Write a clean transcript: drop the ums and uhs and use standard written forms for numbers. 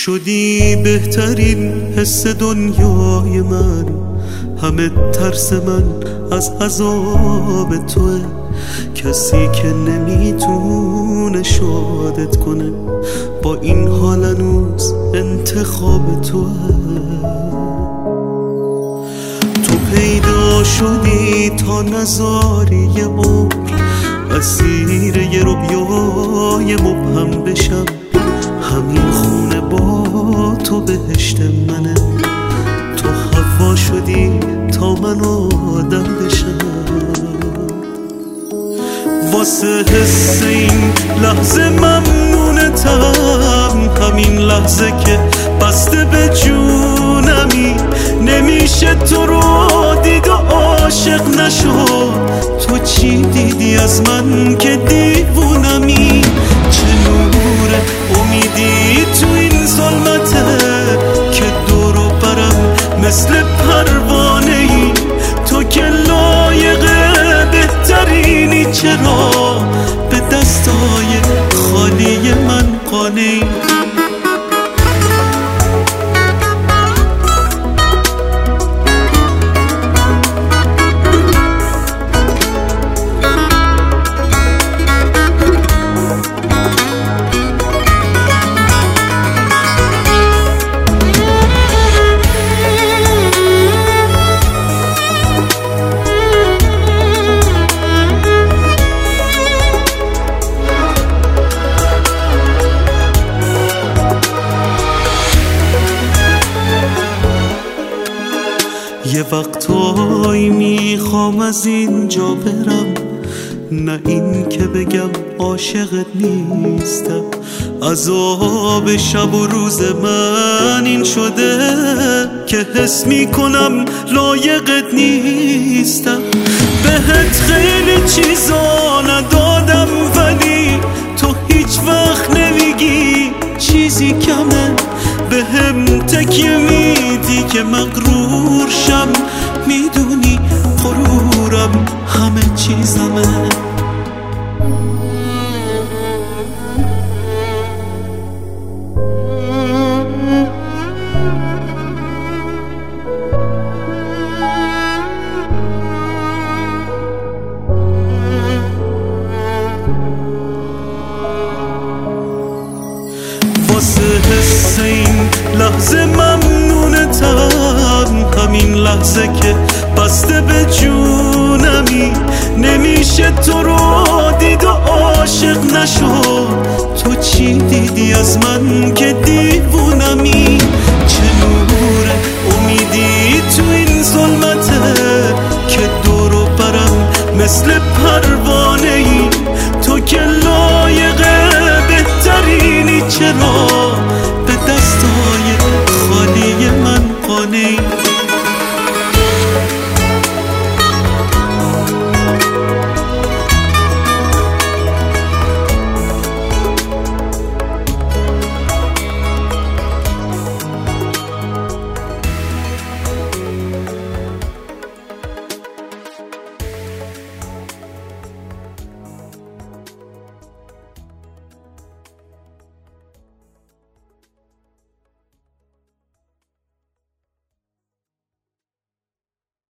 شدی بهترین حس دنیای من، همه ترس من از عذاب توه، کسی که نمیتونه شادت کنه، با این حال هنوز انتخاب توه. تو پیدا شدی تا نذاری یه عمر اسیر یه رویای مبهم بشم، همین خونه با تو بهشت منه، تو هوا شدی تا من آدم بشم. واسه حس این لحظه ممنونتم، همین لحظه که بسته به جونمی، نمیشه تو رو دید و عاشق نشد. تو چی دیدی از من که دیوونمی؟ چه نور امیدی تو این ظلمته که دور و برم مثل پروانه ای؟ تو که لایق بهترینی، چرا به دستای خالی من قانعی؟ یه وقتایی میخوام از اینجا برم، نه این که بگم عاشقت نیستم. عذاب شب و روز من این شده که حس میکنم لایقت نیستم. بهت خیلی چیزا ندادم ولی تو هیچ وقت نمیگی چیزی کمه، بهم تکیه میدی که مغرور شم، میدونی غرورم همه چیزمه. واسه حس این لحظه ممنونتم، همین لحظه که بسته به جونمی، نمیشه تو رو دید و عاشق نشد. تو چی دیدی از من که دیوونمی؟